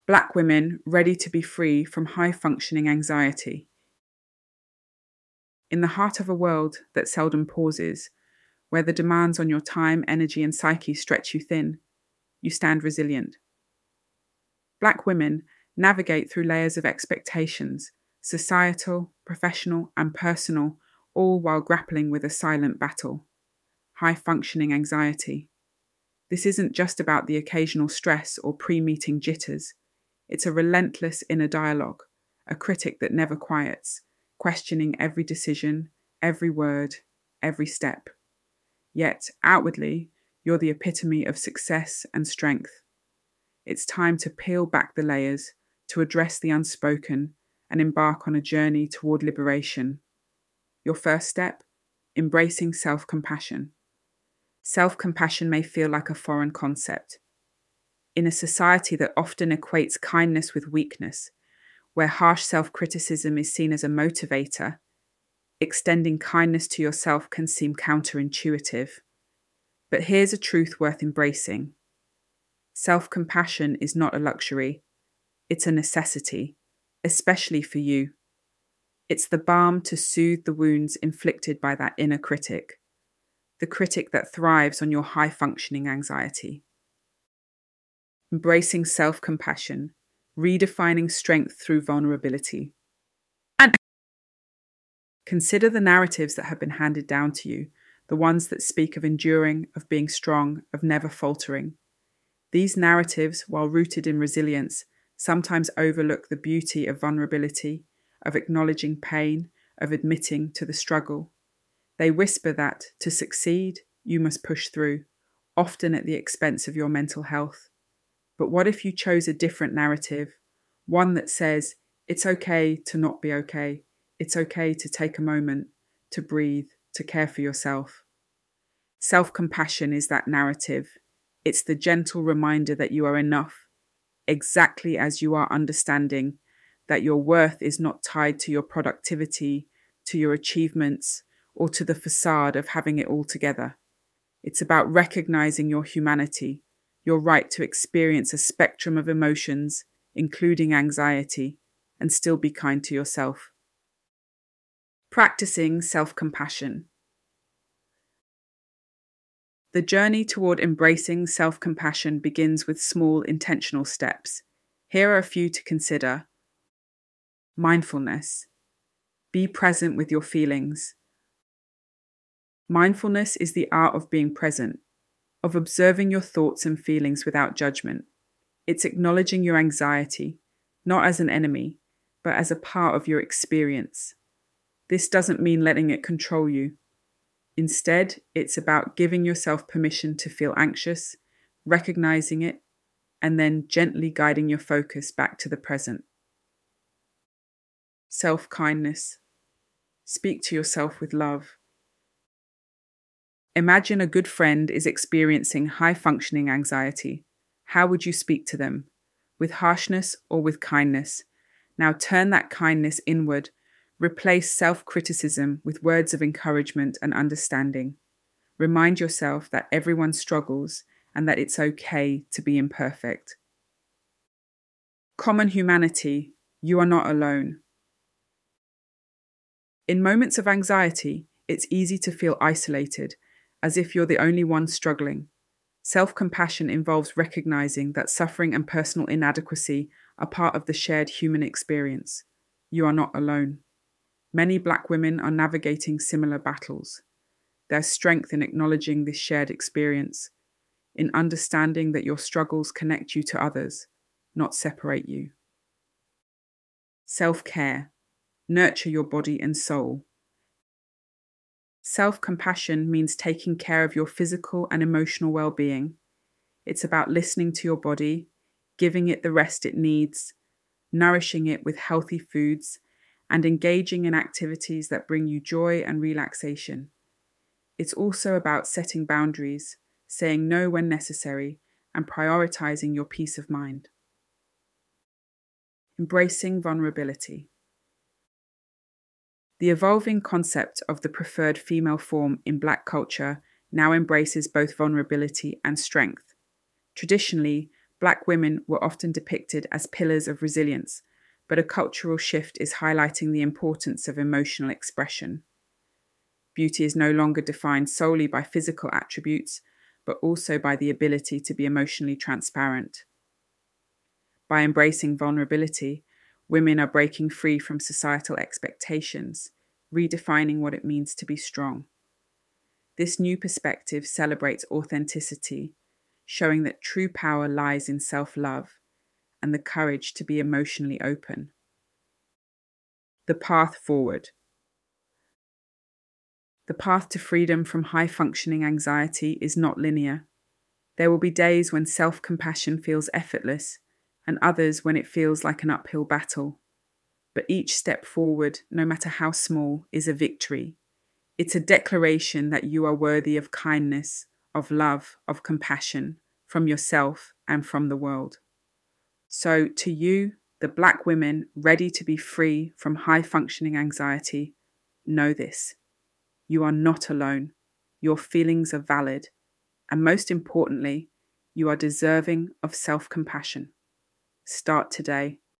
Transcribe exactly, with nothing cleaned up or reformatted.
Black women ready to be free from high-functioning anxiety. In the heart of a world that seldom pauses, where the demands on your time, energy, and psyche stretch you thin, you stand resilient. Black women navigate through layers of expectations, societal, professional, and personal, all while grappling with a silent battle: high-functioning anxiety. This isn't just about the occasional stress or pre-meeting jitters. It's a relentless inner dialogue, a critic that never quiets, questioning every decision, every word, every step. Yet, outwardly, you're the epitome of success and strength. It's time to peel back the layers, to address the unspoken, and embark on a journey toward liberation. Your first step? Embracing self-compassion. Self-compassion may feel like a foreign concept. In a society that often equates kindness with weakness, where harsh self-criticism is seen as a motivator, extending kindness to yourself can seem counterintuitive. But here's a truth worth embracing. Self-compassion is not a luxury. It's a necessity, especially for you. It's the balm to soothe the wounds inflicted by that inner critic, the critic that thrives on your high-functioning anxiety. Embracing self-compassion, redefining strength through vulnerability. And consider the narratives that have been handed down to you, the ones that speak of enduring, of being strong, of never faltering. These narratives, while rooted in resilience, sometimes overlook the beauty of vulnerability, of acknowledging pain, of admitting to the struggle. They whisper that, to succeed, you must push through, often at the expense of your mental health. But what if you chose a different narrative, one that says, it's okay to not be okay, it's okay to take a moment, to breathe, to care for yourself. Self-compassion is that narrative. It's the gentle reminder that you are enough, exactly as you are, understanding that your worth is not tied to your productivity, to your achievements, or to the facade of having it all together. It's about recognizing your humanity, your right to experience a spectrum of emotions, including anxiety, and still be kind to yourself. Practicing self-compassion. The journey toward embracing self-compassion begins with small, intentional steps. Here are a few to consider. Mindfulness. Be present with your feelings. Mindfulness is the art of being present, of observing your thoughts and feelings without judgment. It's acknowledging your anxiety, not as an enemy, but as a part of your experience. This doesn't mean letting it control you. Instead, it's about giving yourself permission to feel anxious, recognizing it, and then gently guiding your focus back to the present. Self-kindness. Speak to yourself with love. Imagine a good friend is experiencing high-functioning anxiety. How would you speak to them? With harshness or with kindness? Now turn that kindness inward. Replace self-criticism with words of encouragement and understanding. Remind yourself that everyone struggles and that it's okay to be imperfect. Common humanity, you are not alone. In moments of anxiety, it's easy to feel isolated, as if you're the only one struggling. Self-compassion involves recognizing that suffering and personal inadequacy are part of the shared human experience. You are not alone. Many Black women are navigating similar battles. There's strength in acknowledging this shared experience, in understanding that your struggles connect you to others, not separate you. Self-care. Nurture your body and soul. Self-compassion means taking care of your physical and emotional well-being. It's about listening to your body, giving it the rest it needs, nourishing it with healthy foods, and engaging in activities that bring you joy and relaxation. It's also about setting boundaries, saying no when necessary, and prioritizing your peace of mind. Embracing vulnerability. The evolving concept of the preferred female form in Black culture now embraces both vulnerability and strength. Traditionally, Black women were often depicted as pillars of resilience, but a cultural shift is highlighting the importance of emotional expression. Beauty is no longer defined solely by physical attributes, but also by the ability to be emotionally transparent. By embracing vulnerability, women are breaking free from societal expectations, redefining what it means to be strong. This new perspective celebrates authenticity, showing that true power lies in self-love and the courage to be emotionally open. The path forward. The path to freedom from high-functioning anxiety is not linear. There will be days when self-compassion feels effortless, and others when it feels like an uphill battle. But each step forward, no matter how small, is a victory. It's a declaration that you are worthy of kindness, of love, of compassion, from yourself and from the world. So to you, the Black women ready to be free from high-functioning anxiety, know this. You are not alone. Your feelings are valid. And most importantly, you are deserving of self-compassion. Start today.